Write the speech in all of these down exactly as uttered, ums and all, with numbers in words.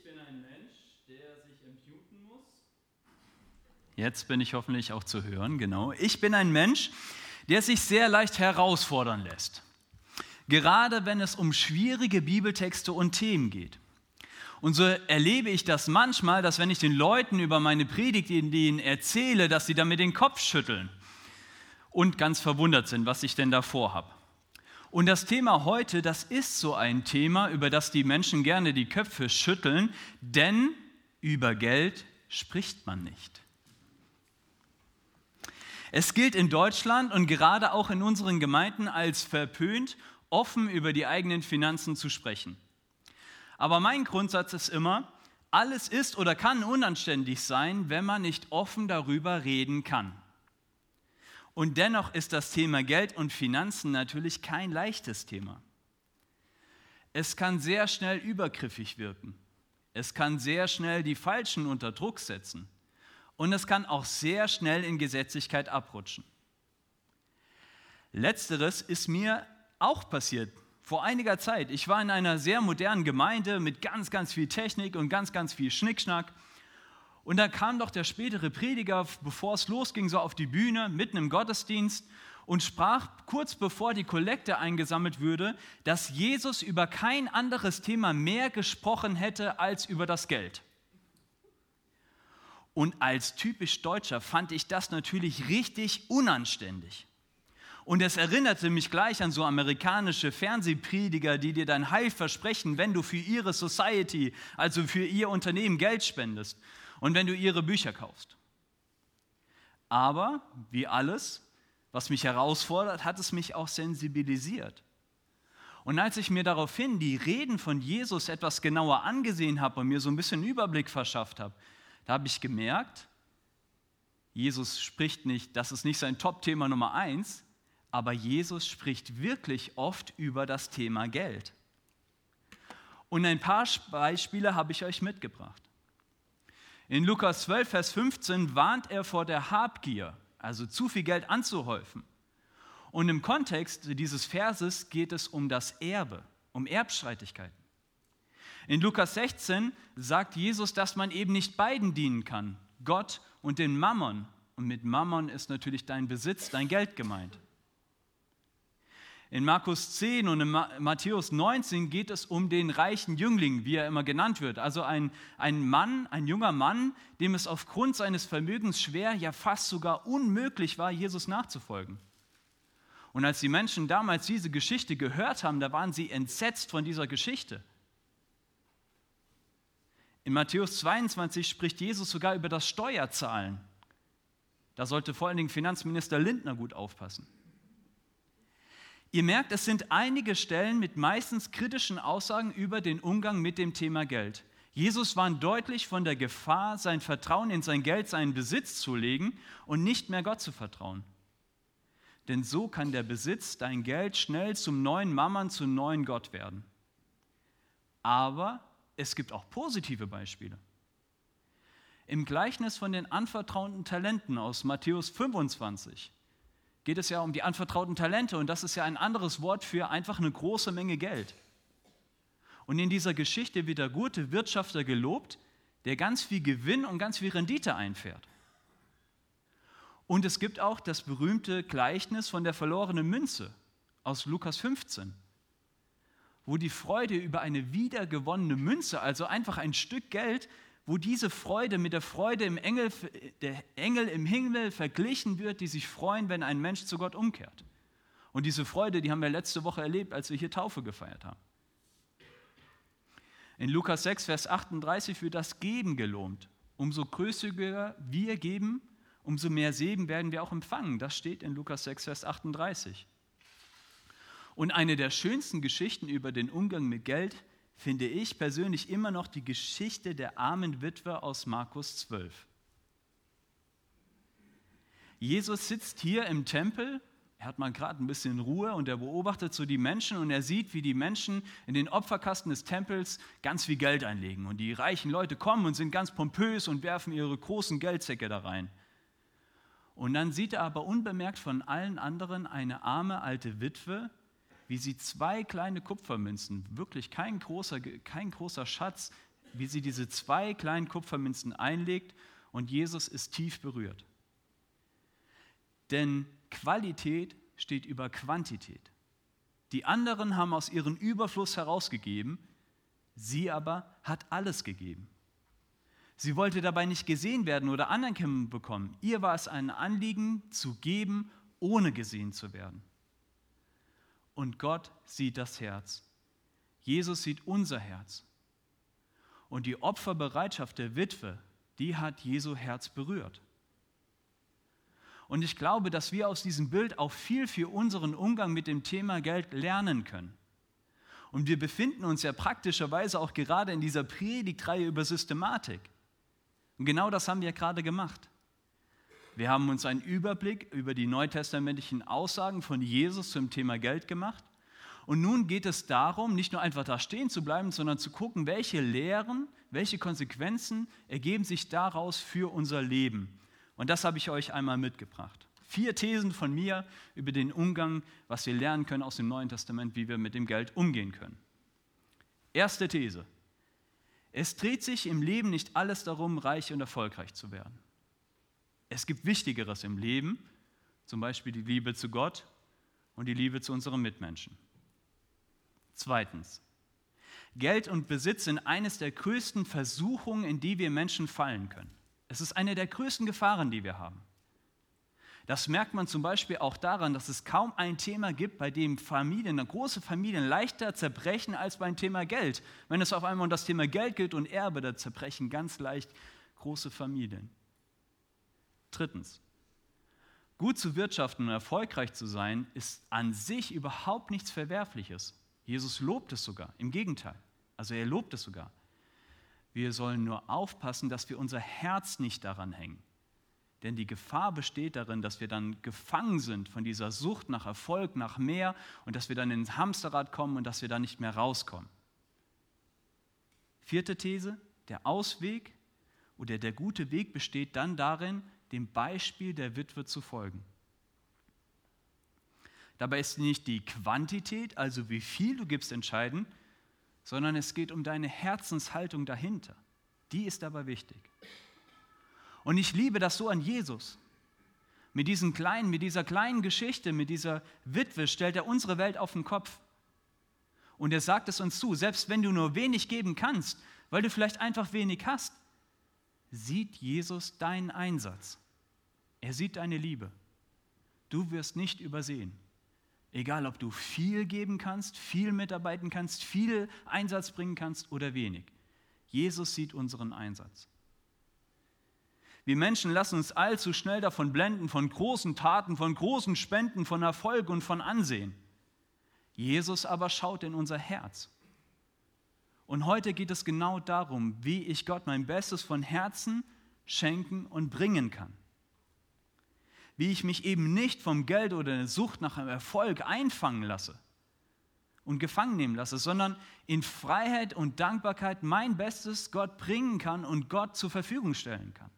bin ein Mensch, der sich entmuten muss. Jetzt bin ich hoffentlich auch zu hören, genau. Ich bin ein Mensch, der sich sehr leicht herausfordern lässt. Gerade wenn es um schwierige Bibeltexte und Themen geht. Und so erlebe ich das manchmal, dass wenn ich den Leuten über meine Predigtideen erzähle, dass sie damit den Kopf schütteln und ganz verwundert sind, was ich denn da vorhabe. Und das Thema heute, das ist so ein Thema, über das die Menschen gerne die Köpfe schütteln, denn über Geld spricht man nicht. Es gilt in Deutschland und gerade auch in unseren Gemeinden als verpönt, offen über die eigenen Finanzen zu sprechen. Aber mein Grundsatz ist immer, alles ist oder kann unanständig sein, wenn man nicht offen darüber reden kann. Und dennoch ist das Thema Geld und Finanzen natürlich kein leichtes Thema. Es kann sehr schnell übergriffig wirken. Es kann sehr schnell die Falschen unter Druck setzen. Und es kann auch sehr schnell in Gesetzlichkeit abrutschen. Letzteres ist mir auch passiert vor einiger Zeit. Ich war in einer sehr modernen Gemeinde mit ganz, ganz viel Technik und ganz, ganz viel Schnickschnack. Und da kam doch der spätere Prediger, bevor es losging, so auf die Bühne, mitten im Gottesdienst und sprach kurz bevor die Kollekte eingesammelt würde, dass Jesus über kein anderes Thema mehr gesprochen hätte als über das Geld. Und als typisch Deutscher fand ich das natürlich richtig unanständig. Und es erinnerte mich gleich an so amerikanische Fernsehprediger, die dir dein Heil versprechen, wenn du für ihre Society, also für ihr Unternehmen Geld spendest und wenn du ihre Bücher kaufst. Aber wie alles, was mich herausfordert, hat es mich auch sensibilisiert. Und als ich mir daraufhin die Reden von Jesus etwas genauer angesehen habe und mir so ein bisschen Überblick verschafft habe, da habe ich gemerkt, Jesus spricht nicht, das ist nicht sein Top-Thema Nummer eins, aber Jesus spricht wirklich oft über das Thema Geld. Und ein paar Beispiele habe ich euch mitgebracht. In Lukas zwölf, Vers fünfzehn warnt er vor der Habgier, also zu viel Geld anzuhäufen. Und im Kontext dieses Verses geht es um das Erbe, um Erbstreitigkeiten. In Lukas sechzehn sagt Jesus, dass man eben nicht beiden dienen kann, Gott und den Mammon. Und mit Mammon ist natürlich dein Besitz, dein Geld gemeint. In Markus zehn und in Matthäus neunzehn geht es um den reichen Jüngling, wie er immer genannt wird. Also ein, ein Mann, ein junger Mann, dem es aufgrund seines Vermögens schwer, ja fast sogar unmöglich war, Jesus nachzufolgen. Und als die Menschen damals diese Geschichte gehört haben, da waren sie entsetzt von dieser Geschichte. In Matthäus zweiundzwanzig spricht Jesus sogar über das Steuerzahlen. Da sollte vor allen Dingen Finanzminister Lindner gut aufpassen. Ihr merkt, es sind einige Stellen mit meistens kritischen Aussagen über den Umgang mit dem Thema Geld. Jesus warnt deutlich von der Gefahr, sein Vertrauen in sein Geld, seinen Besitz zu legen und nicht mehr Gott zu vertrauen. Denn so kann der Besitz, dein Geld, schnell zum neuen Mammon, zum neuen Gott werden. Aber es gibt auch positive Beispiele. Im Gleichnis von den anvertrauten Talenten aus Matthäus fünfundzwanzig geht es ja um die anvertrauten Talente und das ist ja ein anderes Wort für einfach eine große Menge Geld. Und in dieser Geschichte wird der gute Wirtschafter gelobt, der ganz viel Gewinn und ganz viel Rendite einfährt. Und es gibt auch das berühmte Gleichnis von der verlorenen Münze aus Lukas fünfzehn, wo die Freude über eine wiedergewonnene Münze, also einfach ein Stück Geld, wo diese Freude mit der Freude im Engel, der Engel im Himmel verglichen wird, die sich freuen, wenn ein Mensch zu Gott umkehrt. Und diese Freude, die haben wir letzte Woche erlebt, als wir hier Taufe gefeiert haben. In Lukas sechs, Vers achtunddreißig wird das Geben gelohnt. Umso großzügiger wir geben, umso mehr Segen werden wir auch empfangen. Das steht in Lukas sechs, Vers achtunddreißig. Und eine der schönsten Geschichten über den Umgang mit Geld finde ich persönlich immer noch die Geschichte der armen Witwe aus Markus zwölf. Jesus sitzt hier im Tempel, er hat mal gerade ein bisschen Ruhe und er beobachtet so die Menschen und er sieht, wie die Menschen in den Opferkasten des Tempels ganz viel Geld einlegen. Und die reichen Leute kommen und sind ganz pompös und werfen ihre großen Geldsäcke da rein. Und dann sieht er aber unbemerkt von allen anderen eine arme alte Witwe, wie sie zwei kleine Kupfermünzen, wirklich kein großer, kein großer Schatz, wie sie diese zwei kleinen Kupfermünzen einlegt und Jesus ist tief berührt. Denn Qualität steht über Quantität. Die anderen haben aus ihrem Überfluss herausgegeben, sie aber hat alles gegeben. Sie wollte dabei nicht gesehen werden oder Anerkennung bekommen. Ihr war es ein Anliegen, zu geben, ohne gesehen zu werden. Und Gott sieht das Herz. Jesus sieht unser Herz. Und die Opferbereitschaft der Witwe, die hat Jesu Herz berührt. Und ich glaube, dass wir aus diesem Bild auch viel für unseren Umgang mit dem Thema Geld lernen können. Und wir befinden uns ja praktischerweise auch gerade in dieser Predigtreihe über Systematik. Und genau das haben wir gerade gemacht. Wir haben uns einen Überblick über die neutestamentlichen Aussagen von Jesus zum Thema Geld gemacht. Und nun geht es darum, nicht nur einfach da stehen zu bleiben, sondern zu gucken, welche Lehren, welche Konsequenzen ergeben sich daraus für unser Leben. Und das habe ich euch einmal mitgebracht. Vier Thesen von mir über den Umgang, was wir lernen können aus dem Neuen Testament, wie wir mit dem Geld umgehen können. Erste These. Es dreht sich im Leben nicht alles darum, reich und erfolgreich zu werden. Es gibt Wichtigeres im Leben, zum Beispiel die Liebe zu Gott und die Liebe zu unseren Mitmenschen. Zweitens. Geld und Besitz sind eines der größten Versuchungen, in die wir Menschen fallen können. Es ist eine der größten Gefahren, die wir haben. Das merkt man zum Beispiel auch daran, dass es kaum ein Thema gibt, bei dem Familien, große Familien leichter zerbrechen als beim Thema Geld. Wenn es auf einmal um das Thema Geld geht und Erbe, da zerbrechen ganz leicht große Familien. Drittens. Gut zu wirtschaften und erfolgreich zu sein, ist an sich überhaupt nichts Verwerfliches. Jesus lobt es sogar, im Gegenteil. Also er lobt es sogar. Wir sollen nur aufpassen, dass wir unser Herz nicht daran hängen. Denn die Gefahr besteht darin, dass wir dann gefangen sind von dieser Sucht nach Erfolg, nach mehr und dass wir dann ins Hamsterrad kommen und dass wir da nicht mehr rauskommen. Vierte These, der Ausweg oder der gute Weg besteht dann darin, dem Beispiel der Witwe zu folgen. Dabei ist nicht die Quantität, also wie viel du gibst, entscheidend, sondern es geht um deine Herzenshaltung dahinter. Die ist aber wichtig. Und ich liebe das so an Jesus. Mit diesen kleinen, mit dieser kleinen Geschichte, mit dieser Witwe stellt er unsere Welt auf den Kopf. Und er sagt es uns zu, selbst wenn du nur wenig geben kannst, weil du vielleicht einfach wenig hast, sieht Jesus deinen Einsatz. Er sieht deine Liebe. Du wirst nicht übersehen. Egal, ob du viel geben kannst, viel mitarbeiten kannst, viel Einsatz bringen kannst oder wenig. Jesus sieht unseren Einsatz. Wir Menschen lassen uns allzu schnell davon blenden, von großen Taten, von großen Spenden, von Erfolg und von Ansehen. Jesus aber schaut in unser Herz. Und heute geht es genau darum, wie ich Gott mein Bestes von Herzen schenken und bringen kann. Wie ich mich eben nicht vom Geld oder der Sucht nach einem Erfolg einfangen lasse und gefangen nehmen lasse, sondern in Freiheit und Dankbarkeit mein Bestes Gott bringen kann und Gott zur Verfügung stellen kann.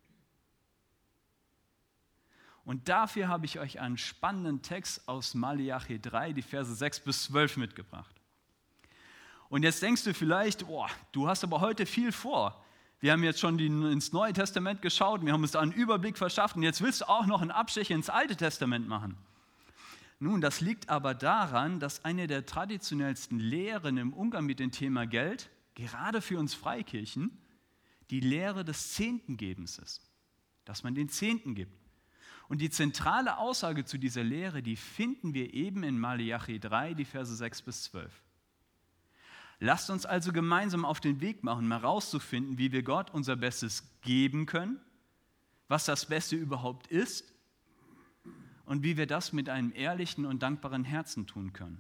Und dafür habe ich euch einen spannenden Text aus Maleachi drei, die Verse sechs bis zwölf mitgebracht. Und jetzt denkst du vielleicht, boah, du hast aber heute viel vor. Wir haben jetzt schon die, ins Neue Testament geschaut, wir haben uns da einen Überblick verschafft und jetzt willst du auch noch einen Abstecher ins Alte Testament machen. Nun, das liegt aber daran, dass eine der traditionellsten Lehren im Umgang mit dem Thema Geld, gerade für uns Freikirchen, die Lehre des Zehntengebens ist, dass man den Zehnten gibt. Und die zentrale Aussage zu dieser Lehre, die finden wir eben in Maleachi drei, die Verse sechs bis zwölf. Lasst uns also gemeinsam auf den Weg machen, mal rauszufinden, wie wir Gott unser Bestes geben können, was das Beste überhaupt ist und wie wir das mit einem ehrlichen und dankbaren Herzen tun können.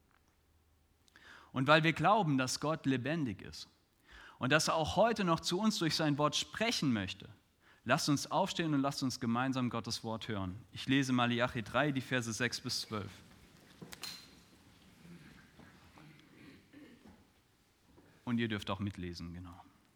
Und weil wir glauben, dass Gott lebendig ist und dass er auch heute noch zu uns durch sein Wort sprechen möchte, lasst uns aufstehen und lasst uns gemeinsam Gottes Wort hören. Ich lese Maleachi drei, die Verse sechs bis zwölf. Und ihr dürft auch mitlesen, genau.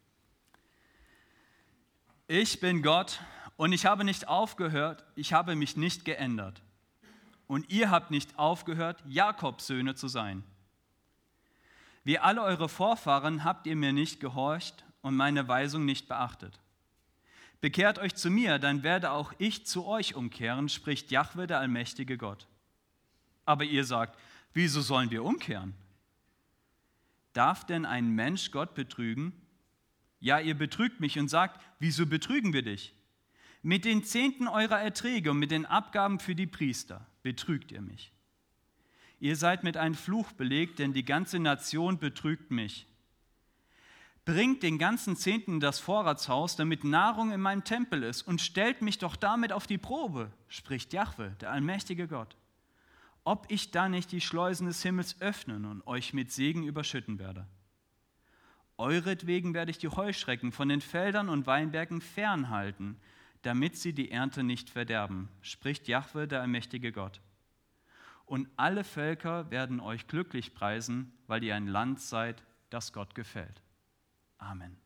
Ich bin Gott und ich habe nicht aufgehört, ich habe mich nicht geändert. Und ihr habt nicht aufgehört, Jakobs Söhne zu sein. Wie alle eure Vorfahren habt ihr mir nicht gehorcht und meine Weisung nicht beachtet. Bekehrt euch zu mir, dann werde auch ich zu euch umkehren, spricht Jahwe, der allmächtige Gott. Aber ihr sagt, wieso sollen wir umkehren? Darf denn ein Mensch Gott betrügen? Ja, ihr betrügt mich und sagt, wieso betrügen wir dich? Mit den Zehnten eurer Erträge und mit den Abgaben für die Priester betrügt ihr mich. Ihr seid mit einem Fluch belegt, denn die ganze Nation betrügt mich. Bringt den ganzen Zehnten in das Vorratshaus, damit Nahrung in meinem Tempel ist, und stellt mich doch damit auf die Probe, spricht Jahwe, der allmächtige Gott, ob ich da nicht die Schleusen des Himmels öffnen und euch mit Segen überschütten werde. Euretwegen werde ich die Heuschrecken von den Feldern und Weinbergen fernhalten, damit sie die Ernte nicht verderben, spricht Jahwe, der allmächtige Gott. Und alle Völker werden euch glücklich preisen, weil ihr ein Land seid, das Gott gefällt. Amen.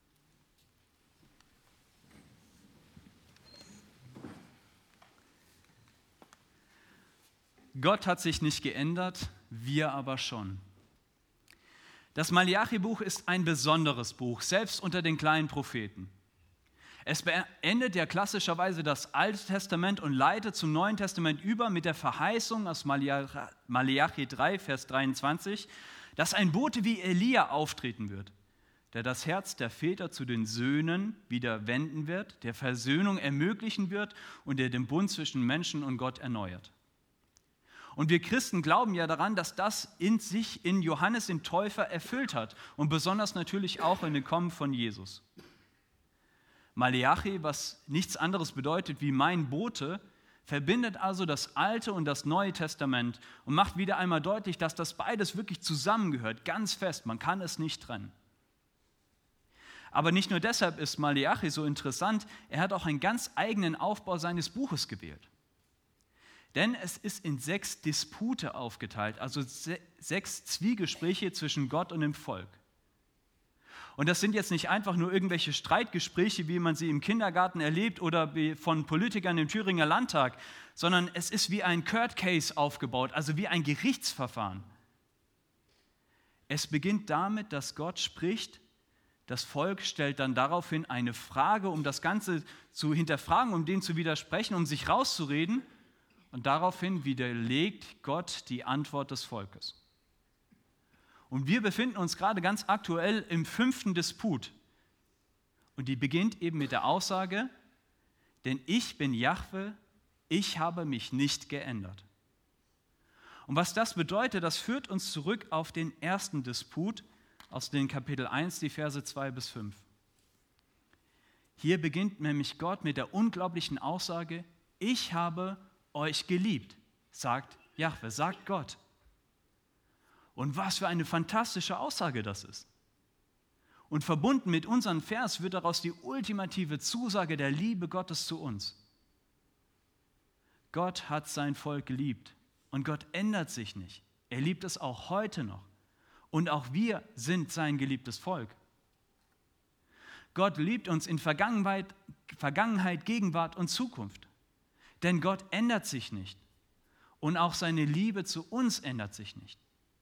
Gott hat sich nicht geändert, wir aber schon. Das Maleachi-Buch ist ein besonderes Buch, selbst unter den kleinen Propheten. Es beendet ja klassischerweise das Alte Testament und leitet zum Neuen Testament über mit der Verheißung aus Maleachi drei, Vers dreiundzwanzig, dass ein Bote wie Elia auftreten wird, der das Herz der Väter zu den Söhnen wieder wenden wird, der Versöhnung ermöglichen wird und der den Bund zwischen Menschen und Gott erneuert. Und wir Christen glauben ja daran, dass das in sich in Johannes den Täufer erfüllt hat und besonders natürlich auch in dem Kommen von Jesus. Maleachi, was nichts anderes bedeutet wie mein Bote, verbindet also das Alte und das Neue Testament und macht wieder einmal deutlich, dass das beides wirklich zusammengehört, ganz fest, man kann es nicht trennen. Aber nicht nur deshalb ist Maleachi so interessant, er hat auch einen ganz eigenen Aufbau seines Buches gewählt. Denn es ist in sechs Dispute aufgeteilt, also se- sechs Zwiegespräche zwischen Gott und dem Volk. Und das sind jetzt nicht einfach nur irgendwelche Streitgespräche, wie man sie im Kindergarten erlebt oder wie von Politikern im Thüringer Landtag, sondern es ist wie ein Court Case aufgebaut, also wie ein Gerichtsverfahren. Es beginnt damit, dass Gott spricht, das Volk stellt dann daraufhin eine Frage, um das Ganze zu hinterfragen, um dem zu widersprechen, um sich rauszureden, und daraufhin widerlegt Gott die Antwort des Volkes. Und wir befinden uns gerade ganz aktuell im fünften Disput. Und die beginnt eben mit der Aussage, denn ich bin Jahwe, ich habe mich nicht geändert. Und was das bedeutet, das führt uns zurück auf den ersten Disput aus den Kapitel eins, die Verse zwei bis fünf. Hier beginnt nämlich Gott mit der unglaublichen Aussage, ich habe euch geliebt, sagt Jahwe, sagt Gott. Und was für eine fantastische Aussage das ist. Und verbunden mit unserem Vers wird daraus die ultimative Zusage der Liebe Gottes zu uns. Gott hat sein Volk geliebt und Gott ändert sich nicht. Er liebt es auch heute noch. Und auch wir sind sein geliebtes Volk. Gott liebt uns in Vergangenheit, Vergangenheit, Gegenwart und Zukunft. Denn Gott ändert sich nicht. Und auch seine Liebe zu uns ändert sich nicht.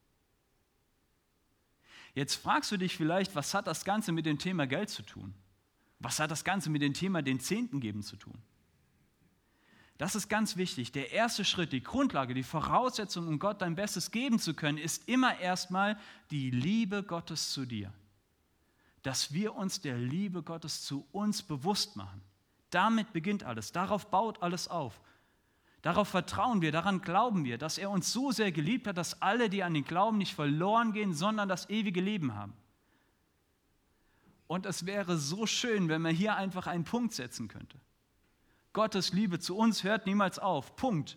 Jetzt fragst du dich vielleicht, was hat das Ganze mit dem Thema Geld zu tun? Was hat das Ganze mit dem Thema den Zehnten geben zu tun? Das ist ganz wichtig. Der erste Schritt, die Grundlage, die Voraussetzung, um Gott dein Bestes geben zu können, ist immer erstmal die Liebe Gottes zu dir. Dass wir uns der Liebe Gottes zu uns bewusst machen. Damit beginnt alles, darauf baut alles auf. Darauf vertrauen wir, daran glauben wir, dass er uns so sehr geliebt hat, dass alle, die an den Glauben nicht verloren gehen, sondern das ewige Leben haben. Und es wäre so schön, wenn man hier einfach einen Punkt setzen könnte. Gottes Liebe zu uns hört niemals auf. Punkt.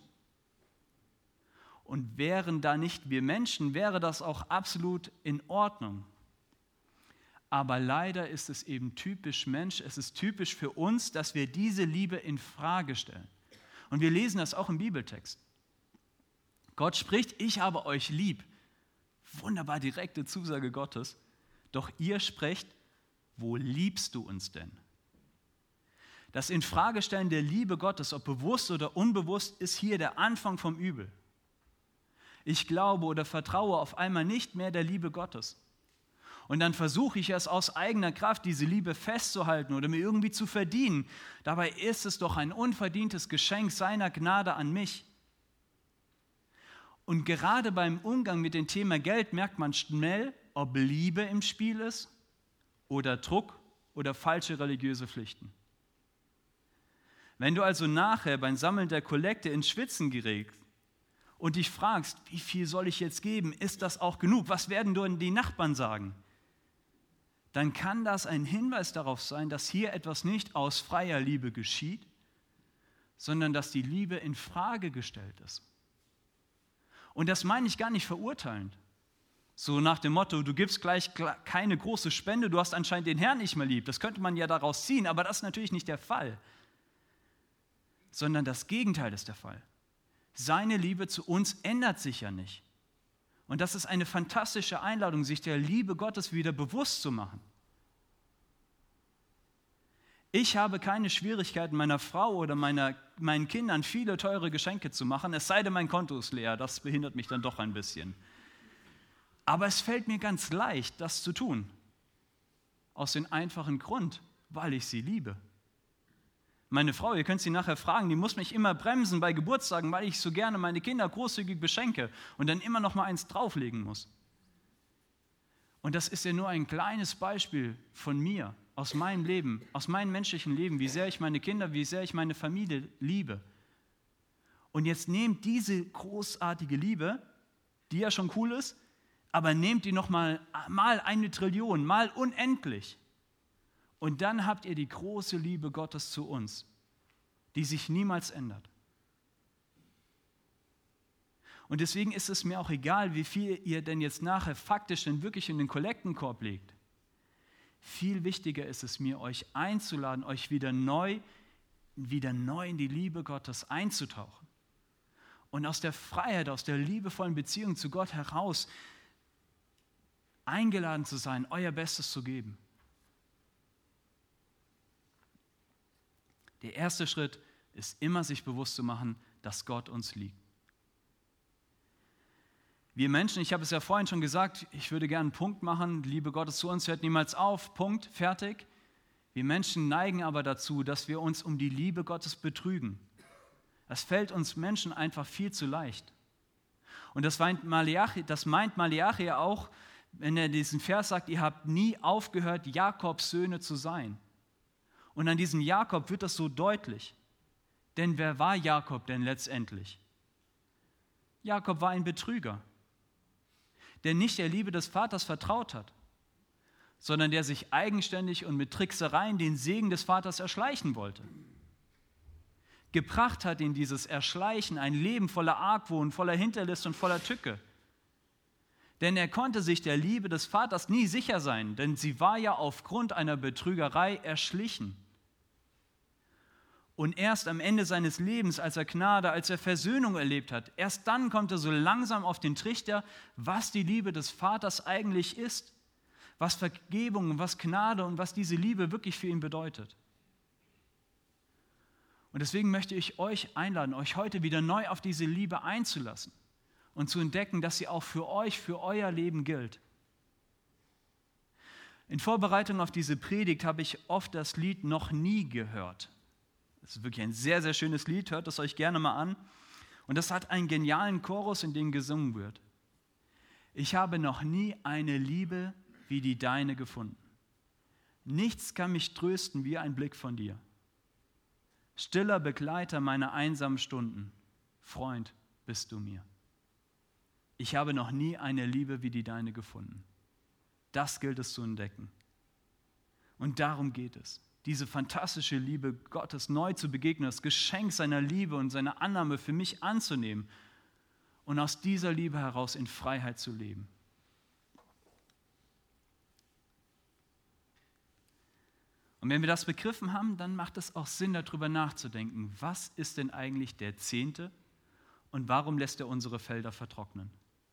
Und wären da nicht wir Menschen, wäre das auch absolut in Ordnung. Aber leider ist es eben typisch Mensch, es ist typisch für uns, dass wir diese Liebe in Frage stellen. Und wir lesen das auch im Bibeltext. Gott spricht, ich habe euch lieb. Wunderbar direkte Zusage Gottes. Doch ihr sprecht, wo liebst du uns denn? Das Infragestellen der Liebe Gottes, ob bewusst oder unbewusst, ist hier der Anfang vom Übel. Ich glaube oder vertraue auf einmal nicht mehr der Liebe Gottes. Und dann versuche ich es aus eigener Kraft, diese Liebe festzuhalten oder mir irgendwie zu verdienen. Dabei ist es doch ein unverdientes Geschenk seiner Gnade an mich. Und gerade beim Umgang mit dem Thema Geld merkt man schnell, ob Liebe im Spiel ist oder Druck oder falsche religiöse Pflichten. Wenn du also nachher beim Sammeln der Kollekte ins Schwitzen gerätst und dich fragst, wie viel soll ich jetzt geben, ist das auch genug, was werden denn die Nachbarn sagen, dann kann das ein Hinweis darauf sein, dass hier etwas nicht aus freier Liebe geschieht, sondern dass die Liebe in Frage gestellt ist. Und das meine ich gar nicht verurteilend. So nach dem Motto, du gibst gleich keine große Spende, du hast anscheinend den Herrn nicht mehr lieb. Das könnte man ja daraus ziehen, aber das ist natürlich nicht der Fall. Sondern das Gegenteil ist der Fall. Seine Liebe zu uns ändert sich ja nicht. Und das ist eine fantastische Einladung, sich der Liebe Gottes wieder bewusst zu machen. Ich habe keine Schwierigkeiten, meiner Frau oder meiner, meinen Kindern viele teure Geschenke zu machen, es sei denn, mein Konto ist leer, das behindert mich dann doch ein bisschen. Aber es fällt mir ganz leicht, das zu tun. Aus dem einfachen Grund, weil ich sie liebe. Meine Frau, ihr könnt sie nachher fragen, die muss mich immer bremsen bei Geburtstagen, weil ich so gerne meine Kinder großzügig beschenke und dann immer noch mal eins drauflegen muss. Und das ist ja nur ein kleines Beispiel von mir, aus meinem Leben, aus meinem menschlichen Leben, wie sehr ich meine Kinder, wie sehr ich meine Familie liebe. Und jetzt nehmt diese großartige Liebe, die ja schon cool ist, aber nehmt die noch mal, mal eine Trillion, mal unendlich. Und dann habt ihr die große Liebe Gottes zu uns, die sich niemals ändert. Und deswegen ist es mir auch egal, wie viel ihr denn jetzt nachher faktisch denn wirklich in den Kollektenkorb legt. Viel wichtiger ist es mir, euch einzuladen, euch wieder neu, wieder neu in die Liebe Gottes einzutauchen. Und aus der Freiheit, aus der liebevollen Beziehung zu Gott heraus eingeladen zu sein, euer Bestes zu geben. Der erste Schritt ist immer, sich bewusst zu machen, dass Gott uns liebt. Wir Menschen, ich habe es ja vorhin schon gesagt, ich würde gerne einen Punkt machen, Liebe Gottes zu uns hört niemals auf, Punkt, fertig. Wir Menschen neigen aber dazu, dass wir uns um die Liebe Gottes betrügen. Das fällt uns Menschen einfach viel zu leicht. Und das meint Maleachi, das meint Maleachi ja auch, wenn er diesen Vers sagt, ihr habt nie aufgehört, Jakobs Söhne zu sein. Und an diesem Jakob wird das so deutlich. Denn wer war Jakob denn letztendlich? Jakob war ein Betrüger, der nicht der Liebe des Vaters vertraut hat, sondern der sich eigenständig und mit Tricksereien den Segen des Vaters erschleichen wollte. Gebracht hat ihn dieses Erschleichen ein Leben voller Argwohn, voller Hinterlist und voller Tücke. Denn er konnte sich der Liebe des Vaters nie sicher sein, denn sie war ja aufgrund einer Betrügerei erschlichen. Und erst am Ende seines Lebens, als er Gnade, als er Versöhnung erlebt hat, erst dann kommt er so langsam auf den Trichter, was die Liebe des Vaters eigentlich ist, was Vergebung, was Gnade und was diese Liebe wirklich für ihn bedeutet. Und deswegen möchte ich euch einladen, euch heute wieder neu auf diese Liebe einzulassen und zu entdecken, dass sie auch für euch, für euer Leben gilt. In Vorbereitung auf diese Predigt habe ich oft das Lied Noch nie gehört. Das ist wirklich ein sehr, sehr schönes Lied, hört es euch gerne mal an. Und das hat einen genialen Chorus, in dem gesungen wird. Ich habe noch nie eine Liebe wie die deine gefunden. Nichts kann mich trösten wie ein Blick von dir. Stiller Begleiter meiner einsamen Stunden, Freund bist du mir. Ich habe noch nie eine Liebe wie die deine gefunden. Das gilt es zu entdecken. Und darum geht es. Diese fantastische Liebe Gottes neu zu begegnen, das Geschenk seiner Liebe und seiner Annahme für mich anzunehmen und aus dieser Liebe heraus in Freiheit zu leben. Und wenn wir das begriffen haben, dann macht es auch Sinn, darüber nachzudenken, was ist denn eigentlich der Zehnte und warum lässt er unsere Felder vertrocknen?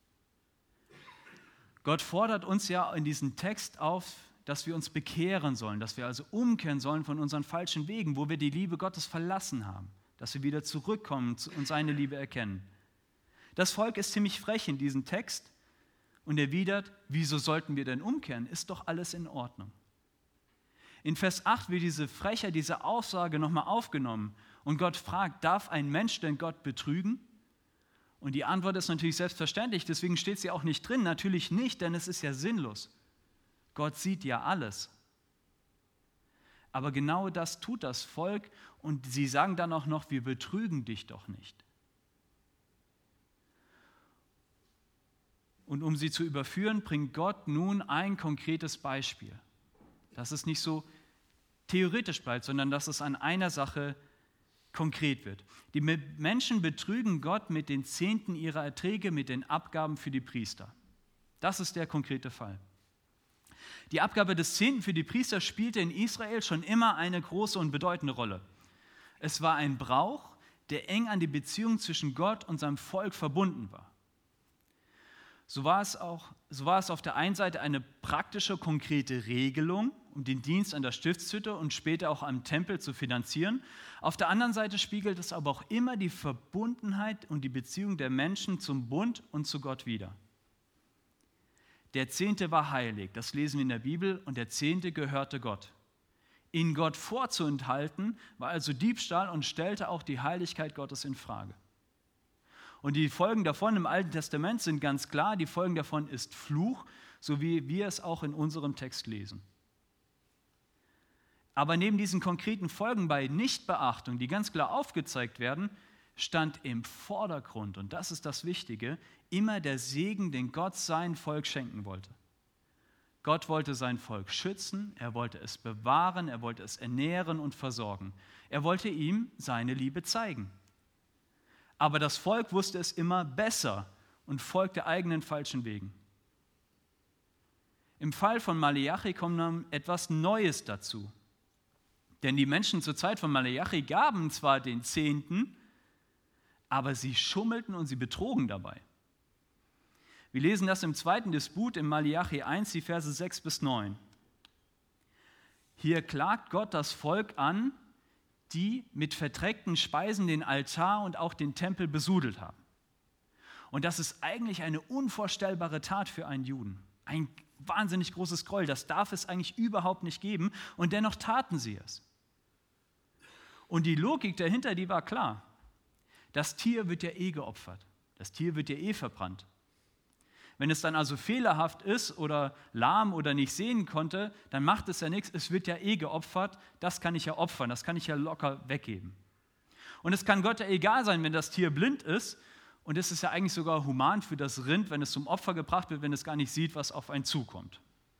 Gott fordert uns ja in diesem Text auf, dass wir uns bekehren sollen, dass wir also umkehren sollen von unseren falschen Wegen, wo wir die Liebe Gottes verlassen haben, dass wir wieder zurückkommen und seine Liebe erkennen. Das Volk ist ziemlich frech in diesem Text und erwidert, wieso sollten wir denn umkehren? Ist doch alles in Ordnung. In Vers acht wird diese Frechheit, diese Aussage nochmal aufgenommen und Gott fragt, darf ein Mensch denn Gott betrügen? Und die Antwort ist natürlich selbstverständlich, deswegen steht sie auch nicht drin. Natürlich nicht, denn es ist ja sinnlos. Gott sieht ja alles. Aber genau das tut das Volk und sie sagen dann auch noch, wir betrügen dich doch nicht. Und um sie zu überführen, bringt Gott nun ein konkretes Beispiel. Dass es nicht so theoretisch bleibt, sondern dass es an einer Sache konkret wird. Die Menschen betrügen Gott mit den Zehnten ihrer Erträge, mit den Abgaben für die Priester. Das ist der konkrete Fall. Die Abgabe des Zehnten für die Priester spielte in Israel schon immer eine große und bedeutende Rolle. Es war ein Brauch, der eng an die Beziehung zwischen Gott und seinem Volk verbunden war. So war es auch, so war es auf der einen Seite eine praktische, konkrete Regelung, um den Dienst an der Stiftshütte und später auch am Tempel zu finanzieren. Auf der anderen Seite spiegelt es aber auch immer die Verbundenheit und die Beziehung der Menschen zum Bund und zu Gott wider. Der Zehnte war heilig, das lesen wir in der Bibel, und der Zehnte gehörte Gott. Ihn Gott vorzuenthalten war also Diebstahl und stellte auch die Heiligkeit Gottes in Frage. Und die Folgen davon im Alten Testament sind ganz klar, die Folgen davon ist Fluch, so wie wir es auch in unserem Text lesen. Aber neben diesen konkreten Folgen bei Nichtbeachtung, die ganz klar aufgezeigt werden, stand im Vordergrund, und das ist das Wichtige, immer der Segen, den Gott sein Volk schenken wollte. Gott wollte sein Volk schützen, er wollte es bewahren, er wollte es ernähren und versorgen. Er wollte ihm seine Liebe zeigen. Aber das Volk wusste es immer besser und folgte eigenen falschen Wegen. Im Fall von Maleachi kommt dann etwas Neues dazu. Denn die Menschen zur Zeit von Maleachi gaben zwar den Zehnten, aber sie schummelten und sie betrogen dabei. Wir lesen das im zweiten Disput in Maleachi eins, die Verse sechs bis neun. Hier klagt Gott das Volk an, die mit verdreckten Speisen den Altar und auch den Tempel besudelt haben. Und das ist eigentlich eine unvorstellbare Tat für einen Juden. Ein wahnsinnig großes Gräuel, das darf es eigentlich überhaupt nicht geben, und dennoch taten sie es. Und die Logik dahinter, die war klar. Das Tier wird ja eh geopfert, das Tier wird ja eh verbrannt. Wenn es dann also fehlerhaft ist oder lahm oder nicht sehen konnte, dann macht es ja nichts, es wird ja eh geopfert, das kann ich ja opfern, das kann ich ja locker weggeben. Und es kann Gott ja egal sein, wenn das Tier blind ist, und es ist ja eigentlich sogar human für das Rind, wenn es zum Opfer gebracht wird, wenn es gar nicht sieht, was auf einen zukommt.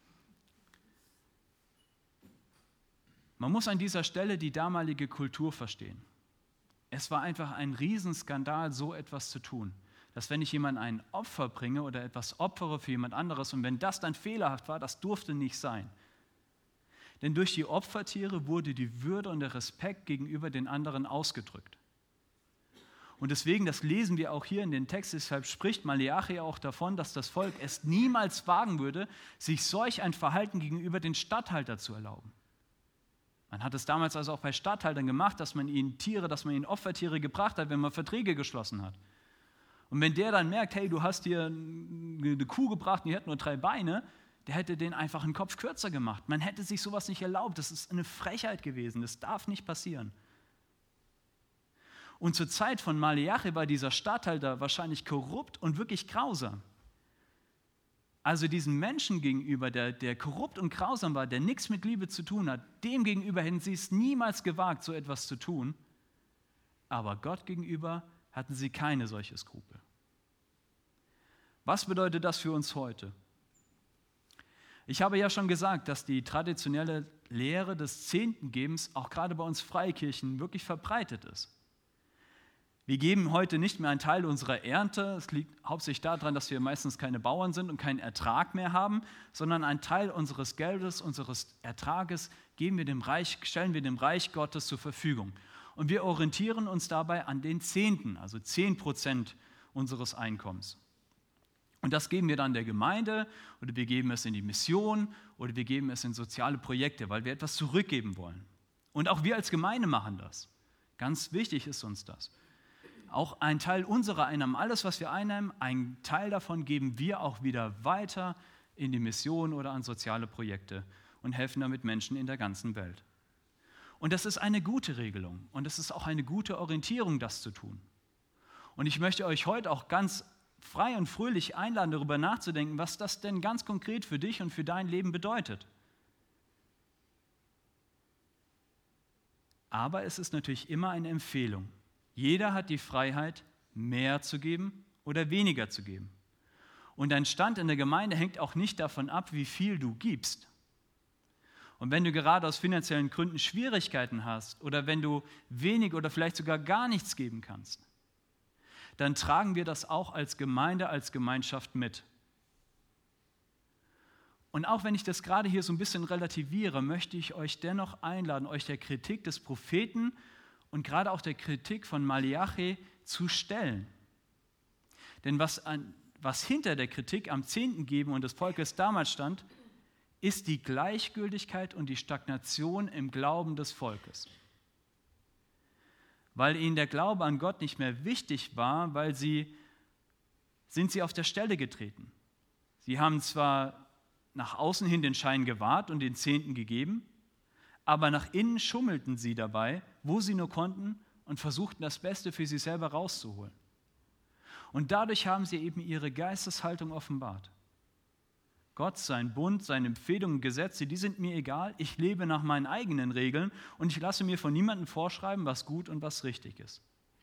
Man muss an dieser Stelle die damalige Kultur verstehen. Es war einfach ein Riesenskandal, so etwas zu tun. Dass wenn ich jemandem ein Opfer bringe oder etwas opfere für jemand anderes und wenn das dann fehlerhaft war, das durfte nicht sein. Denn durch die Opfertiere wurde die Würde und der Respekt gegenüber den anderen ausgedrückt. Und deswegen, das lesen wir auch hier in den Text, deshalb spricht Maleachi auch davon, dass das Volk es niemals wagen würde, sich solch ein Verhalten gegenüber den Statthalter zu erlauben. Man hat es damals also auch bei Statthaltern gemacht, dass man ihnen Tiere, dass man ihnen Opfertiere gebracht hat, wenn man Verträge geschlossen hat. Und wenn der dann merkt, hey, du hast hier eine Kuh gebracht und die hat nur drei Beine, der hätte den einfach einen Kopf kürzer gemacht. Man hätte sich sowas nicht erlaubt. Das ist eine Frechheit gewesen. Das darf nicht passieren. Und zur Zeit von Maleachi war dieser Statthalter wahrscheinlich korrupt und wirklich grausam. Also diesen Menschen gegenüber, der, der korrupt und grausam war, der nichts mit Liebe zu tun hat, dem gegenüber hätten sie es niemals gewagt, so etwas zu tun. Aber Gott gegenüber hatten sie keine solche Skrupel. Was bedeutet das für uns heute? Ich habe ja schon gesagt, dass die traditionelle Lehre des Zehntengebens auch gerade bei uns Freikirchen wirklich verbreitet ist. Wir geben heute nicht mehr einen Teil unserer Ernte, es liegt hauptsächlich daran, dass wir meistens keine Bauern sind und keinen Ertrag mehr haben, sondern einen Teil unseres Geldes, unseres Ertrages geben wir dem Reich, stellen wir dem Reich Gottes zur Verfügung. Und wir orientieren uns dabei an den Zehnten, also zehn Prozent unseres Einkommens. Und das geben wir dann der Gemeinde oder wir geben es in die Mission oder wir geben es in soziale Projekte, weil wir etwas zurückgeben wollen. Und auch wir als Gemeinde machen das. Ganz wichtig ist uns das. auch einen Teil unserer Einnahmen, alles, was wir einnehmen, einen Teil davon geben wir auch wieder weiter in die Mission oder an soziale Projekte und helfen damit Menschen in der ganzen Welt. Und das ist eine gute Regelung und es ist auch eine gute Orientierung, das zu tun. Und ich möchte euch heute auch ganz frei und fröhlich einladen, darüber nachzudenken, was das denn ganz konkret für dich und für dein Leben bedeutet. Aber es ist natürlich immer eine Empfehlung. Jeder hat die Freiheit, mehr zu geben oder weniger zu geben. Und dein Stand in der Gemeinde hängt auch nicht davon ab, wie viel du gibst. Und wenn du gerade aus finanziellen Gründen Schwierigkeiten hast oder wenn du wenig oder vielleicht sogar gar nichts geben kannst, dann tragen wir das auch als Gemeinde, als Gemeinschaft mit. Und auch wenn ich das gerade hier so ein bisschen relativiere, möchte ich euch dennoch einladen, euch der Kritik des Propheten und gerade auch der Kritik von Maleachi zu stellen. Denn was, an, was hinter der Kritik am Zehnten geben und des Volkes damals stand, ist die Gleichgültigkeit und die Stagnation im Glauben des Volkes. Weil ihnen der Glaube an Gott nicht mehr wichtig war, weil sie, sind sie auf der Stelle getreten. Sie haben zwar nach außen hin den Schein gewahrt und den Zehnten gegeben, aber nach innen schummelten sie dabei, wo sie nur konnten und versuchten das Beste für sich selber rauszuholen. Und dadurch haben sie eben ihre Geisteshaltung offenbart. Gott, sein Bund, seine Empfehlungen, Gesetze, die sind mir egal. Ich lebe nach meinen eigenen Regeln und ich lasse mir von niemandem vorschreiben, was gut und was richtig ist.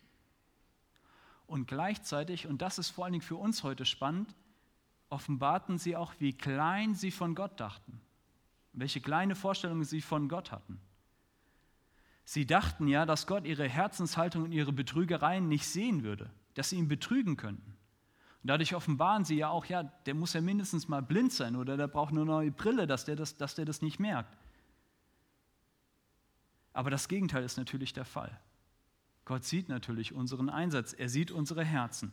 Und gleichzeitig, und das ist vor allen Dingen für uns heute spannend, offenbarten sie auch, wie klein sie von Gott dachten, welche kleine Vorstellungen sie von Gott hatten. Sie dachten ja, dass Gott ihre Herzenshaltung und ihre Betrügereien nicht sehen würde, dass sie ihn betrügen könnten. Und dadurch offenbaren sie ja auch, ja, der muss ja mindestens mal blind sein oder der braucht eine neue Brille, dass der das, dass der das nicht merkt. Aber das Gegenteil ist natürlich der Fall. Gott sieht natürlich unseren Einsatz, er sieht unsere Herzen.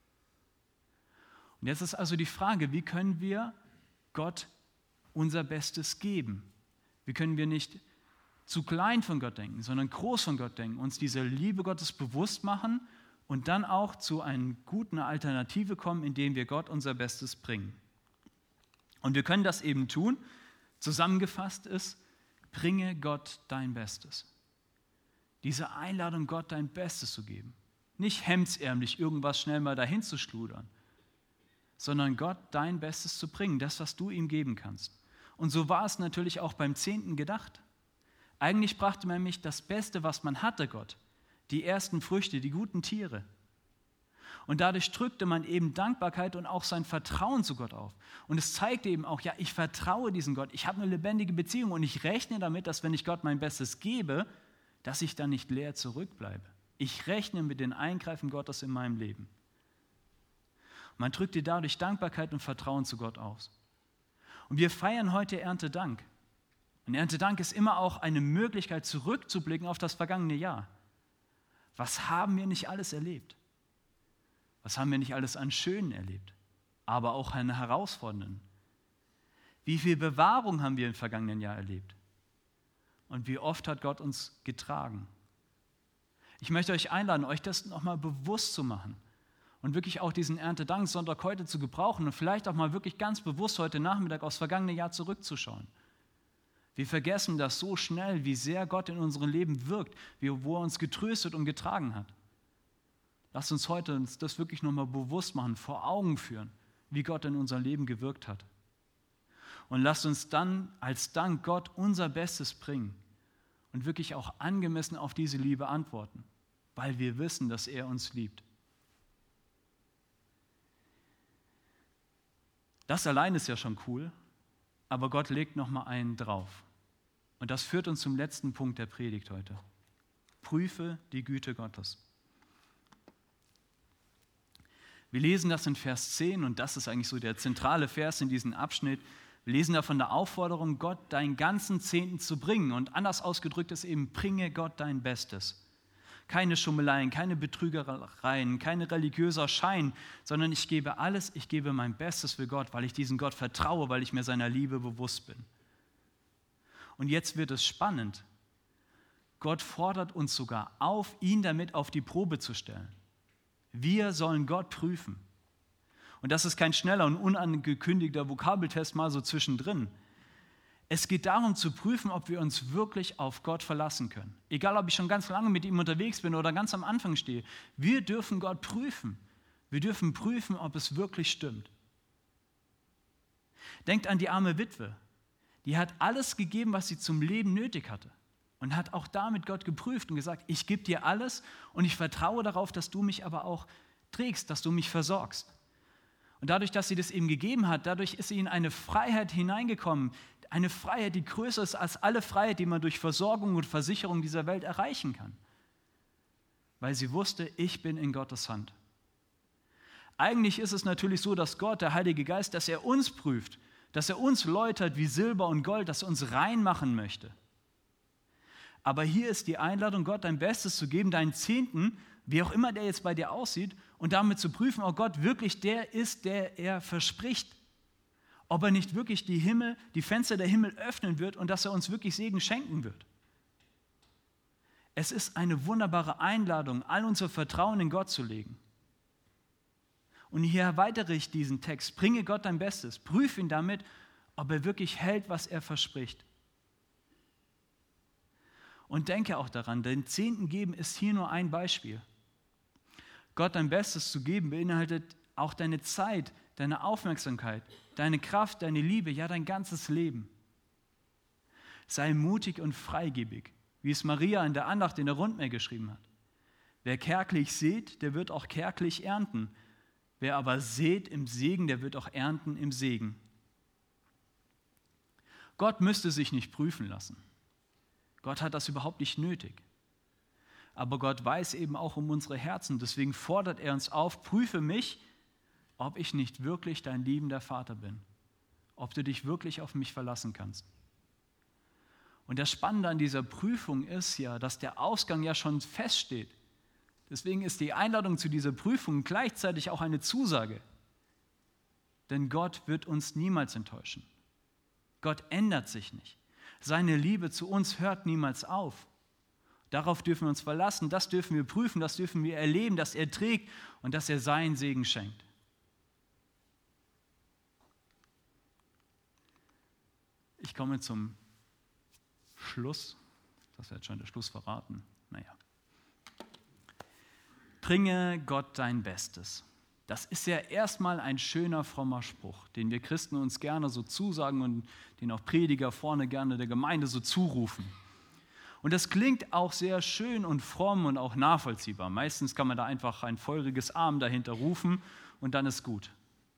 Und jetzt ist also die Frage, wie können wir Gott unser Bestes geben? Wie können wir nicht zu klein von Gott denken, sondern groß von Gott denken, uns diese Liebe Gottes bewusst machen und dann auch zu einer guten Alternative kommen, indem wir Gott unser Bestes bringen. Und wir können das eben tun, zusammengefasst ist, bringe Gott dein Bestes. Diese Einladung, Gott dein Bestes zu geben. Nicht hemdsärmlich irgendwas schnell mal dahin zu schludern, sondern Gott dein Bestes zu bringen, das, was du ihm geben kannst. Und so war es natürlich auch beim Zehnten gedacht. Eigentlich brachte man nämlich das Beste, was man hatte, Gott. Die ersten Früchte, die guten Tiere. Und dadurch drückte man eben Dankbarkeit und auch sein Vertrauen zu Gott auf. Und es zeigte eben auch, ja, ich vertraue diesem Gott, ich habe eine lebendige Beziehung und ich rechne damit, dass wenn ich Gott mein Bestes gebe, dass ich dann nicht leer zurückbleibe. Ich rechne mit den Eingreifen Gottes in meinem Leben. Man drückte dadurch Dankbarkeit und Vertrauen zu Gott aus. Und wir feiern heute Erntedank. Und Erntedank ist immer auch eine Möglichkeit, zurückzublicken auf das vergangene Jahr. Was haben wir nicht alles erlebt? Was haben wir nicht alles an Schönen erlebt? Aber auch an Herausfordernden. Wie viel Bewahrung haben wir im vergangenen Jahr erlebt? Und wie oft hat Gott uns getragen? Ich möchte euch einladen, euch das nochmal bewusst zu machen und wirklich auch diesen Erntedank-Sonntag heute zu gebrauchen und vielleicht auch mal wirklich ganz bewusst heute Nachmittag aufs vergangene Jahr zurückzuschauen. Wir vergessen das so schnell, wie sehr Gott in unserem Leben wirkt, wie, wo er uns getröstet und getragen hat. Lasst uns heute uns das wirklich nochmal bewusst machen, vor Augen führen, wie Gott in unserem Leben gewirkt hat. Und lasst uns dann als Dank Gott unser Bestes bringen und wirklich auch angemessen auf diese Liebe antworten, weil wir wissen, dass er uns liebt. Das allein ist ja schon cool, aber Gott legt nochmal einen drauf. Und das führt uns zum letzten Punkt der Predigt heute. Prüfe die Güte Gottes. Wir lesen das in Vers zehn und das ist eigentlich so der zentrale Vers in diesem Abschnitt. Wir lesen da von der Aufforderung, Gott deinen ganzen Zehnten zu bringen. Und anders ausgedrückt ist eben, bringe Gott dein Bestes. Keine Schummeleien, keine Betrügereien, kein religiöser Schein, sondern ich gebe alles, ich gebe mein Bestes für Gott, weil ich diesem Gott vertraue, weil ich mir seiner Liebe bewusst bin. Und jetzt wird es spannend. Gott fordert uns sogar auf, ihn damit auf die Probe zu stellen. Wir sollen Gott prüfen. Und das ist kein schneller und unangekündigter Vokabeltest mal so zwischendrin. Es geht darum zu prüfen, ob wir uns wirklich auf Gott verlassen können. Egal, ob ich schon ganz lange mit ihm unterwegs bin oder ganz am Anfang stehe. Wir dürfen Gott prüfen. Wir dürfen prüfen, ob es wirklich stimmt. Denkt an die arme Witwe. Die hat alles gegeben, was sie zum Leben nötig hatte. Und hat auch damit Gott geprüft und gesagt, ich gebe dir alles und ich vertraue darauf, dass du mich aber auch trägst, dass du mich versorgst. Und dadurch, dass sie das eben gegeben hat, dadurch ist sie in eine Freiheit hineingekommen. Eine Freiheit, die größer ist als alle Freiheit, die man durch Versorgung und Versicherung dieser Welt erreichen kann. Weil sie wusste, ich bin in Gottes Hand. Eigentlich ist es natürlich so, dass Gott, der Heilige Geist, dass er uns prüft, dass er uns läutert wie Silber und Gold, dass er uns rein machen möchte. Aber hier ist die Einladung, Gott dein Bestes zu geben, deinen Zehnten, wie auch immer der jetzt bei dir aussieht, und damit zu prüfen, ob Gott wirklich der ist, der er verspricht. Ob er nicht wirklich die Himmel, die Fenster der Himmel öffnen wird und dass er uns wirklich Segen schenken wird. Es ist eine wunderbare Einladung, all unser Vertrauen in Gott zu legen. Und hier erweitere ich diesen Text. Bringe Gott dein Bestes. Prüf ihn damit, ob er wirklich hält, was er verspricht. Und denke auch daran, den Zehnten geben ist hier nur ein Beispiel. Gott dein Bestes zu geben beinhaltet auch deine Zeit, deine Aufmerksamkeit, deine Kraft, deine Liebe, ja dein ganzes Leben. Sei mutig und freigebig, wie es Maria in der Andacht in der Rundmail geschrieben hat. Wer kärglich sät, der wird auch kärglich ernten. Wer aber sät im Segen, der wird auch ernten im Segen. Gott müsste sich nicht prüfen lassen. Gott hat das überhaupt nicht nötig. Aber Gott weiß eben auch um unsere Herzen. Deswegen fordert er uns auf, prüfe mich, ob ich nicht wirklich dein liebender Vater bin. Ob du dich wirklich auf mich verlassen kannst. Und das Spannende an dieser Prüfung ist ja, dass der Ausgang ja schon feststeht. Deswegen ist die Einladung zu dieser Prüfung gleichzeitig auch eine Zusage. Denn Gott wird uns niemals enttäuschen. Gott ändert sich nicht. Seine Liebe zu uns hört niemals auf. Darauf dürfen wir uns verlassen, das dürfen wir prüfen, das dürfen wir erleben, dass er trägt und dass er seinen Segen schenkt. Ich komme zum Schluss. Das wäre jetzt schon der Schluss verraten. Naja. Bringe Gott dein Bestes. Das ist ja erstmal ein schöner, frommer Spruch, den wir Christen uns gerne so zusagen und den auch Prediger vorne gerne der Gemeinde so zurufen. Und das klingt auch sehr schön und fromm und auch nachvollziehbar. Meistens kann man da einfach ein feuriges Amen dahinter rufen und dann ist gut.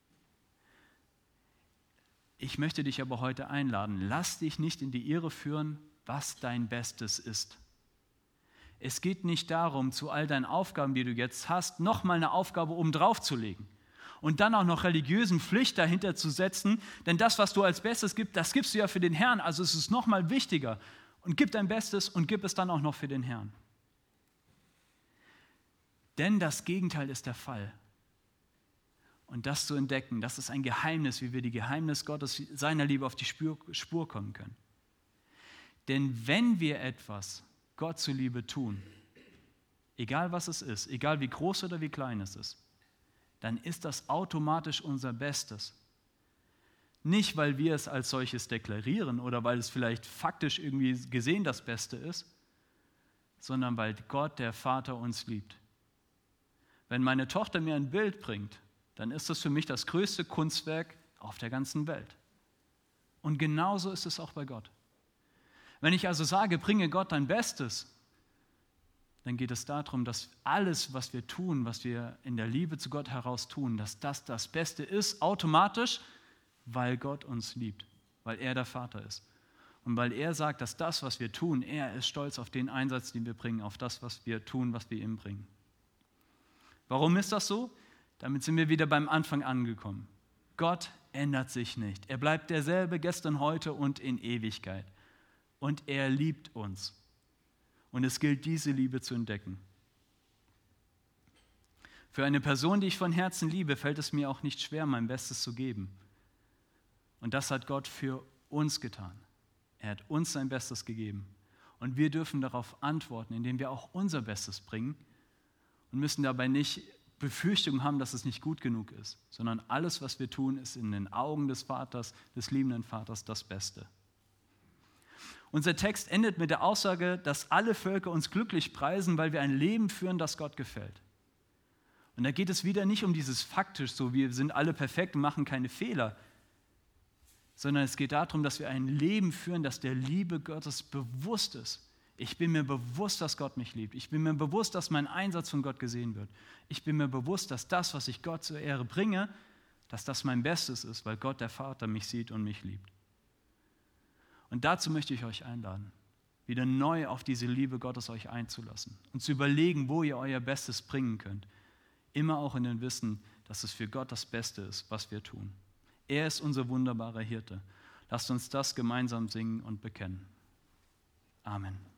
Ich möchte dich aber heute einladen, lass dich nicht in die Irre führen, was dein Bestes ist. Es geht nicht darum, zu all deinen Aufgaben, die du jetzt hast, nochmal eine Aufgabe obendrauf zu legen und dann auch noch religiösen Pflicht dahinter zu setzen, denn das, was du als Bestes gibst, das gibst du ja für den Herrn, also es ist nochmal wichtiger. Und gib dein Bestes und gib es dann auch noch für den Herrn. Denn das Gegenteil ist der Fall. Und das zu entdecken, das ist ein Geheimnis, wie wir die Geheimnis Gottes, seiner Liebe auf die Spur, Spur kommen können. Denn wenn wir etwas Gott zuliebe tun, egal was es ist, egal wie groß oder wie klein es ist, dann ist das automatisch unser Bestes. Nicht, weil wir es als solches deklarieren oder weil es vielleicht faktisch irgendwie gesehen das Beste ist, sondern weil Gott, der Vater, uns liebt. Wenn meine Tochter mir ein Bild bringt, dann ist das für mich das größte Kunstwerk auf der ganzen Welt. Und genauso ist es auch bei Gott. Wenn ich also sage, bringe Gott dein Bestes, dann geht es darum, dass alles, was wir tun, was wir in der Liebe zu Gott heraus tun, dass das das Beste ist, automatisch, weil Gott uns liebt, weil er der Vater ist. Und weil er sagt, dass das, was wir tun, er ist stolz auf den Einsatz, den wir bringen, auf das, was wir tun, was wir ihm bringen. Warum ist das so? Damit sind wir wieder beim Anfang angekommen. Gott ändert sich nicht. Er bleibt derselbe gestern, heute und in Ewigkeit. Und er liebt uns. Und es gilt, diese Liebe zu entdecken. Für eine Person, die ich von Herzen liebe, fällt es mir auch nicht schwer, mein Bestes zu geben. Und das hat Gott für uns getan. Er hat uns sein Bestes gegeben. Und wir dürfen darauf antworten, indem wir auch unser Bestes bringen und müssen dabei nicht Befürchtung haben, dass es nicht gut genug ist, sondern alles, was wir tun, ist in den Augen des Vaters, des liebenden Vaters, das Beste. Unser Text endet mit der Aussage, dass alle Völker uns glücklich preisen, weil wir ein Leben führen, das Gott gefällt. Und da geht es wieder nicht um dieses faktisch, so wir sind alle perfekt und machen keine Fehler, sondern es geht darum, dass wir ein Leben führen, das der Liebe Gottes bewusst ist. Ich bin mir bewusst, dass Gott mich liebt. Ich bin mir bewusst, dass mein Einsatz von Gott gesehen wird. Ich bin mir bewusst, dass das, was ich Gott zur Ehre bringe, dass das mein Bestes ist, weil Gott der Vater mich sieht und mich liebt. Und dazu möchte ich euch einladen, wieder neu auf diese Liebe Gottes euch einzulassen und zu überlegen, wo ihr euer Bestes bringen könnt. Immer auch in dem Wissen, dass es für Gott das Beste ist, was wir tun. Er ist unser wunderbarer Hirte. Lasst uns das gemeinsam singen und bekennen. Amen.